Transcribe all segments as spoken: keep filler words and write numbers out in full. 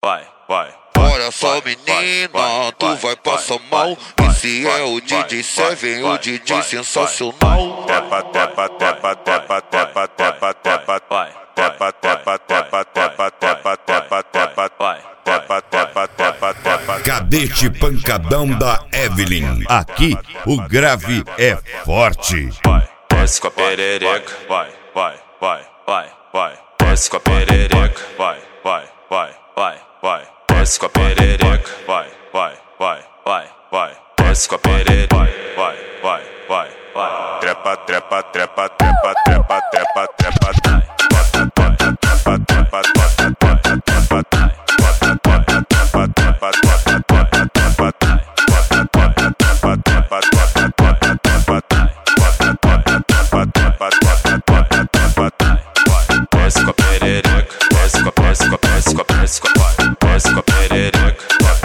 vai, vai. Olha só, menina, tu vai passar mal. Esse é o D J Seven, o D J sensacional. Tepa, tepa, tepa, tepa, tepa, tepa, tepa, vai. Tepa, tepa, tepa, tepa, tepa, tepa, tepa, vai. Tepa, tepa, tepa, tepa. Cadete pancadão da Evelyn. Aqui o grave é forte. Vai, desce com a perereca. Vai, vai, vai, vai, vai. Desce com a perereca. Vai, vai, vai, vai, vai. Desce com a perereca. Vai, vai, vai, vai, vai. Desce com a perereca. Vai, vai, vai, vai, vai. Trepa, trepa, trepa, trepa, trepa, trepa, trepa, trepa. Desce com a perereca, desce com a, desce com a, desce com a, desce com a, desce com a perereca,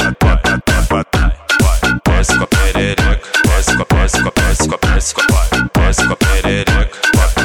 desce com a perereca, desce com a, desce com a, desce com a, desce com a, desce com a perereca,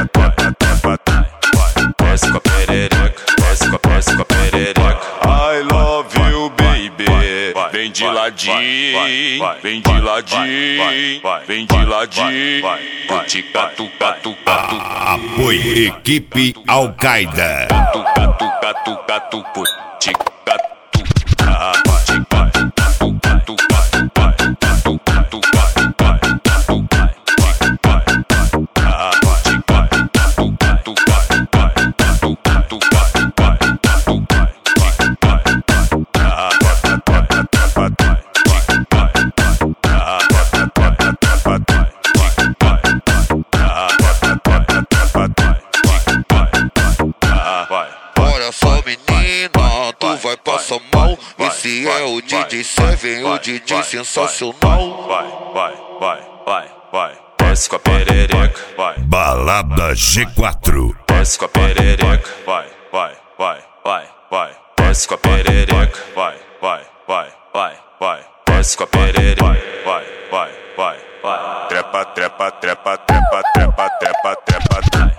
desce com a perereca, desce com a, desce com a perereca. I love you, baby. Vem de ladinho, vem de ladinho, vem de ladinho. Tica, tuca, tuca, tuca. Apoio equipe Al-Qaeda. Tuca, tuca, tuca, tuca, tica, tuca, tica, tuca, tuca, tuca, tuca, tuca, tuca. Olha só, menina, tu vai passar mal. Esse é o D J Seven, o D J sensacional. Vai, vai, vai, vai, vai. Desce com a perereca. Vai. Balada G quatro. Desce com a perereca. Vai, vai, vai, vai, vai. Desce com a perereca. Vai, vai, vai, vai, vai. Desce com a perereca. Vai, vai, vai, vai, vai. Trepa, trepa, trepa, trepa, trepa, trepa, trepa, trepa.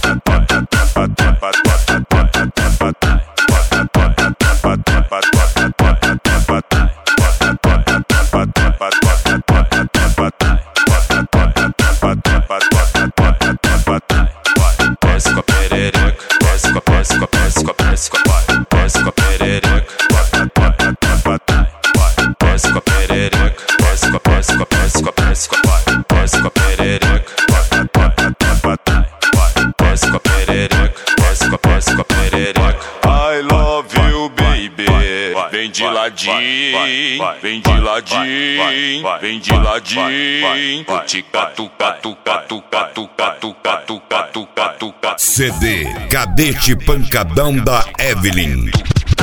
Desce com a perereca, desce com a, desce com a, desce com a, desce com a, desce com a perereca, desce com a perereca, desce com a, desce com a, desce com a, desce com a, desce com a perereca, desce com a perereca, desce com a, desce com a perereca. I love you, baby. Vem de ladinho, vem de ladinho, vem de ladinho. Tica, tuca, tuca, tuca, tuca, tuca, tuca, tuca, tuca. C D Cadete pancadão da Evelyn.